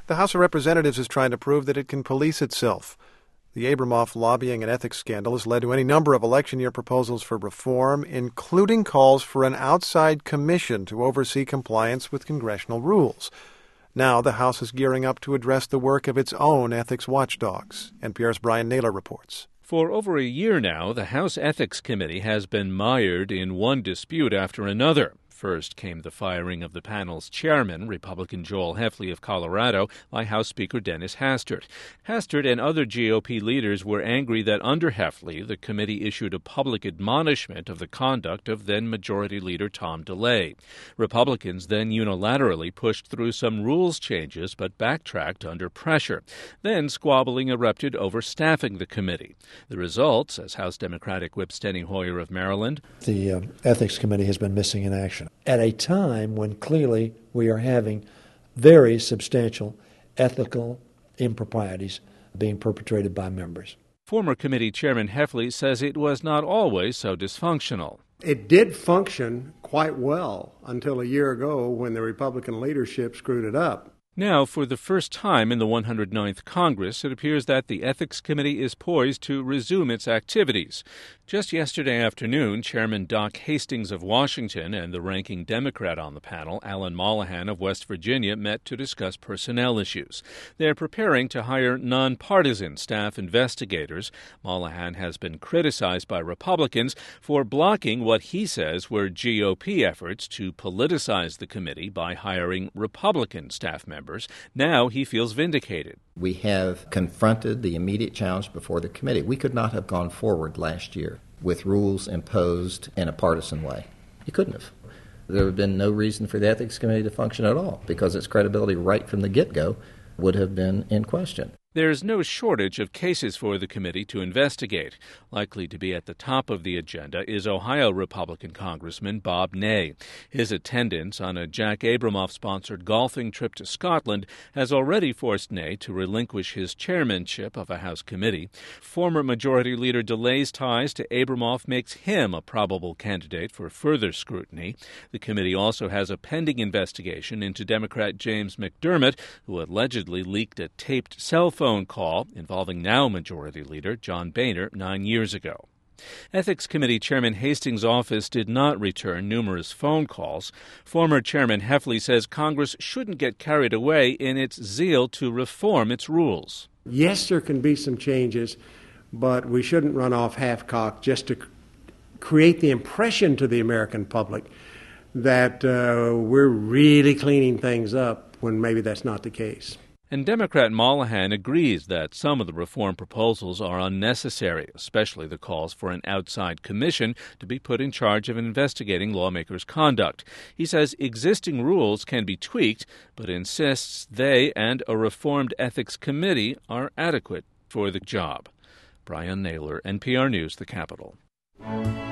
The House of Representatives is trying to prove that it can police itself. The Abramoff lobbying and ethics scandal has led to any number of election year proposals for reform, including calls for an outside commission to oversee compliance with congressional rules. Now the House is gearing up to address the work of its own ethics watchdogs. NPR's Brian Naylor reports. For over a year now, the House Ethics Committee has been mired in one dispute after another. First came the firing of the panel's chairman, Republican Joel Heffley of Colorado, by House Speaker Dennis Hastert. Hastert and other GOP leaders were angry that under Heffley, the committee issued a public admonishment of the conduct of then-Majority Leader Tom DeLay. Republicans then unilaterally pushed through some rules changes but backtracked under pressure. Then squabbling erupted over staffing the committee. The result, says House Democratic Whip Steny Hoyer of Maryland, the Ethics Committee has been missing in action at a time when clearly we are having very substantial ethical improprieties being perpetrated by members. Former committee chairman Heffley says it was not always so dysfunctional. It did function quite well until a year ago when the Republican leadership screwed it up. Now, for the first time in the 109th Congress, it appears that the Ethics Committee is poised to resume its activities. Just yesterday afternoon, Chairman Doc Hastings of Washington and the ranking Democrat on the panel, Alan Mollahan of West Virginia, met to discuss personnel issues. They're preparing to hire nonpartisan staff investigators. Mollahan has been criticized by Republicans for blocking what he says were GOP efforts to politicize the committee by hiring Republican staff members. Now he feels vindicated. We have confronted the immediate challenge before the committee. We could not have gone forward last year with rules imposed in a partisan way. You couldn't have. There would have been no reason for the Ethics Committee to function at all because its credibility right from the get-go would have been in question. There's no shortage of cases for the committee to investigate. Likely to be at the top of the agenda is Ohio Republican Congressman Bob Ney. His attendance on a Jack Abramoff-sponsored golfing trip to Scotland has already forced Ney to relinquish his chairmanship of a House committee. Former Majority Leader DeLay's ties to Abramoff makes him a probable candidate for further scrutiny. The committee also has a pending investigation into Democrat James McDermott, who allegedly leaked a taped cell phone call involving now Majority Leader John Boehner 9 years ago. Ethics Committee Chairman Hastings' office did not return numerous phone calls. Former Chairman Heffley says Congress shouldn't get carried away in its zeal to reform its rules. Yes, there can be some changes, but we shouldn't run off half-cocked just to create the impression to the American public that we're really cleaning things up when maybe that's not the case. And Democrat Mollahan agrees that some of the reform proposals are unnecessary, especially the calls for an outside commission to be put in charge of investigating lawmakers' conduct. He says existing rules can be tweaked, but insists they and a reformed ethics committee are adequate for the job. Brian Naylor, NPR News, The Capitol.